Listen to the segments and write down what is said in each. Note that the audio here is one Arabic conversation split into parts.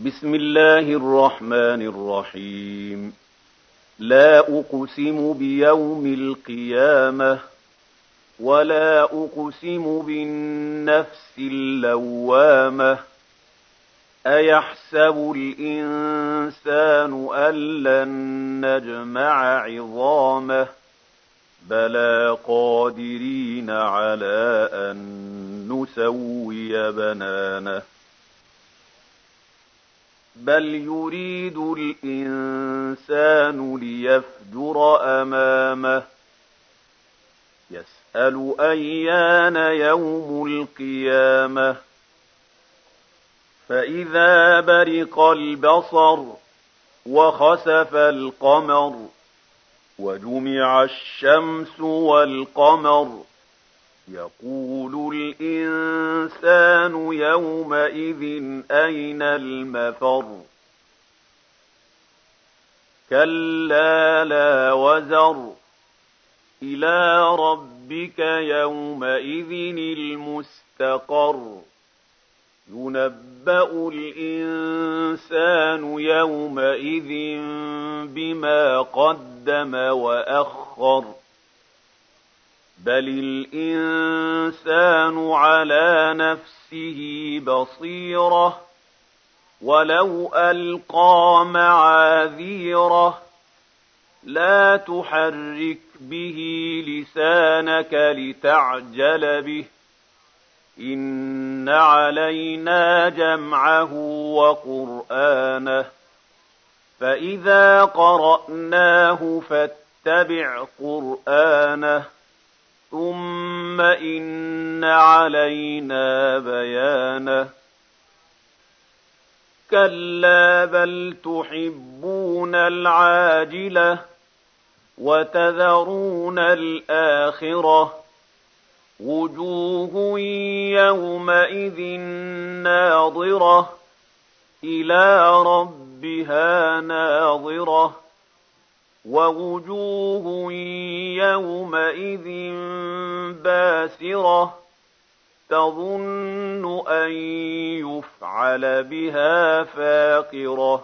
بسم الله الرحمن الرحيم. لا أقسم بيوم القيامة ولا أقسم بالنفس اللوامة. أيحسب الإنسان أن لن نجمع عظامه بلى قادرين على أن نسوي بنانه بل يريد الإنسان ليفجر أمامه يسأل أيان يوم القيامة فإذا برق البصر وخسف القمر وجمع الشمس والقمر يقول الإنسان يومئذ أين المفر كلا لا وزر إلى ربك يومئذ المستقر ينبأ الإنسان يومئذ بما قدم وأخر بل الإنسان على نفسه بصيرة ولو ألقى معاذيره لا تحرك به لسانك لتعجل به إن علينا جمعه وقرآنه فإذا قرأناه فاتبع قرآنه ثم إن علينا بيانه كلا بل تحبون العاجلة وتذرون الآخرة وجوه يومئذ ناظرة إلى ربها ناظرة ووجوه يومئذ باسرة تظن أن يفعل بها فاقرة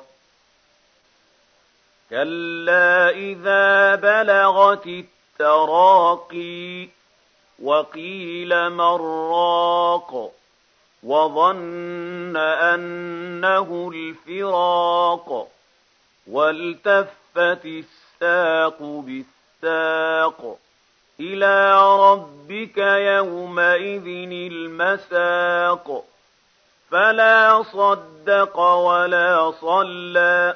كلا إذا بلغت التراقي وقيل من راق وظن أنه الفراق والتفت الساق بالساق إلى ربك يومئذ المساق فلا صدق ولا صلى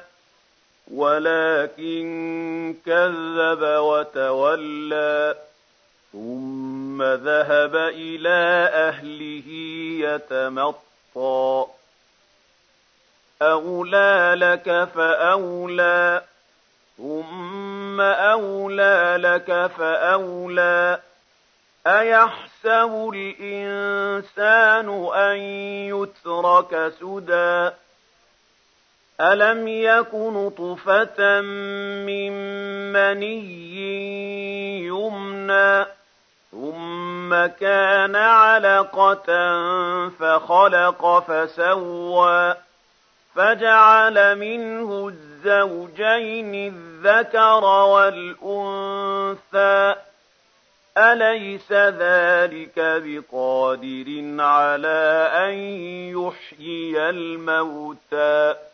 ولكن كذب وتولى ثم ذهب إلى أهله يتمطى أولى لك فأولى ثم أولى لك فأولى أيحسب الإنسان أن يترك سدى ألم يك نطفة من مني يمنى ثم كان علقة فخلق فسوى فجعل منه الزوجين الذكر والأنثى أليس ذلك بقادر على أن يحيي الموتى